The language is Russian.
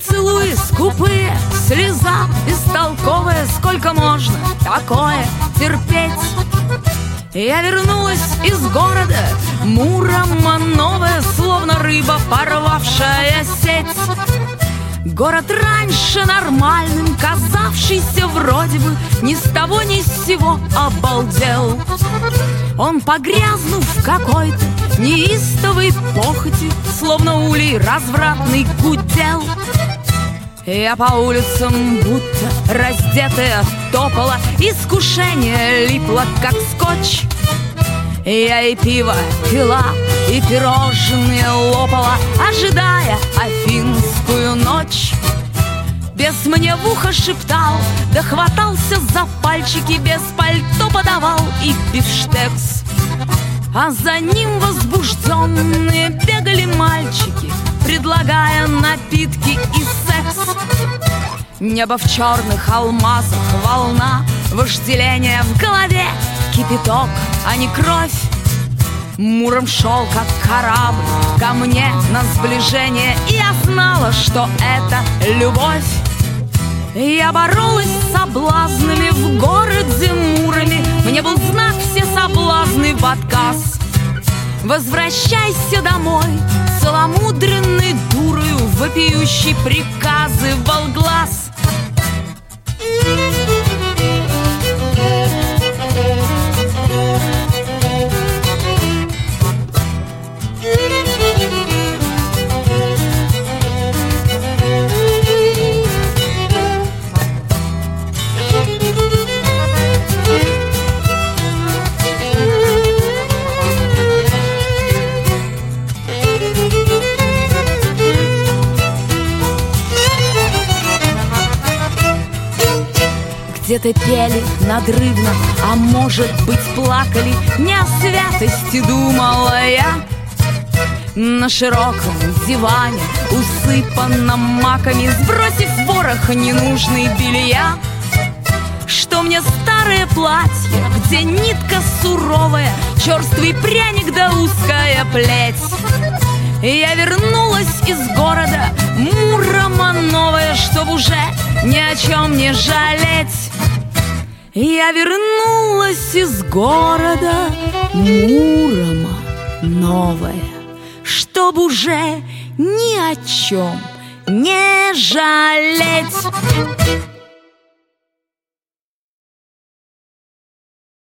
Поцелуи скупые, слеза бестолковая, сколько можно такое терпеть? Я вернулась из города, Мурома новая, словно рыба, порвавшая сеть. Город раньше нормальным, казавшийся вроде бы ни с того ни с сего, обалдел. Он, погрязнув в какой-то неистовой похоти, словно улей развратный, гудел. Я по улицам, будто раздетая, топала, искушение липло, как скотч. Я и пиво пила, и пирожные лопала, ожидая афинскую ночь. Бес мне в ухо шептал, да хватался за пальчики, без пальто подавал и бифштекс. А за ним возбужденные бегали мальчики, предлагая напитки и секс. Небо в черных алмазах, волна вожделения, в голове кипяток, а не кровь. Муром шел, как корабль, ко мне на сближение, и я знала, что это любовь. Я боролась с соблазнами в городе Муроме, мне был знак все соблазны в отказ. Возвращайся домой, целомудренной дурою, вопиющей приказы волглаз. Где-то пели надрывно, а может быть плакали. Не о святости думала я. На широком диване, усыпанном маками, сбросив ворох ненужный белья. Что мне старое платье, где нитка суровая, черствый пряник да узкая плеть. Я вернулась из города Мурома новая, чтоб уже ни о чем не жалеть. Я вернулась из города Мурома новая, чтоб уже ни о чем не жалеть.